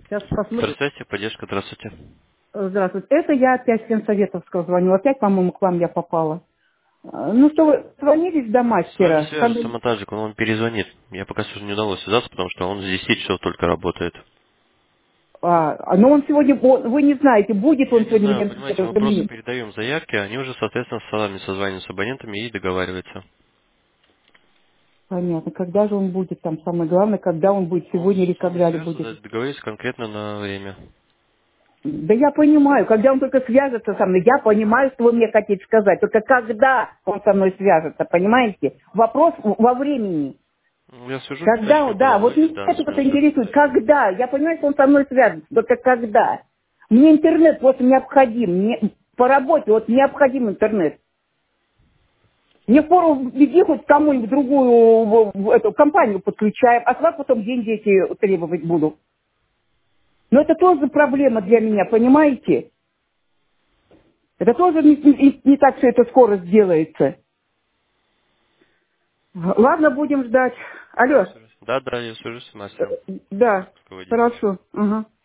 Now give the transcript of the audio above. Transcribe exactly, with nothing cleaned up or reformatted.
Сейчас посмотрим. Здравствуйте, поддержка, здравствуйте. Э, Здравствуйте. Это я опять с Ленсоветовского звоню. Опять, по-моему, к вам я попала. Э, Ну что, вы звонились до С вами мастера? свяжется Фамилия- монтажик, он вам перезвонит. Я пока что не удалось связаться, потому что он с десяти часов только работает. А, а, но он сегодня, он- вы не знаете, будет Я он не сегодня в знаю, понимаете, мы Ленсоветовском просто или нет. передаем заявки, а они уже, соответственно, с вами созваниваются с абонентами и договариваются. Понятно. Когда же он будет там? Самое главное, когда он будет, Он сегодня или с вами когда ли свяжется, будет. да, договорится конкретно на время. Да я понимаю, когда он только свяжется со мной, я понимаю, что вы мне хотите сказать. Только когда он со мной свяжется, понимаете? Вопрос во времени. Ну, Я свяжусь, Когда, он- уточню, когда да, он вот выйдет, меня да, на это вот смену связи. интересует. Когда? Я понимаю, что он со мной связан, только когда? Мне интернет просто необходим. Мне, по работе вот необходим интернет. Мне впору иди хоть кому-нибудь другую в- в эту компанию подключаем, а с вас потом деньги эти требовать буду. Но это тоже проблема для меня, понимаете? Это тоже не, не- не так все это скоро сделается. Ладно, будем ждать. Я Алло. свяжусь. Да, да, я свяжусь с Э, мастером, Да, руководителем. хорошо. Ага.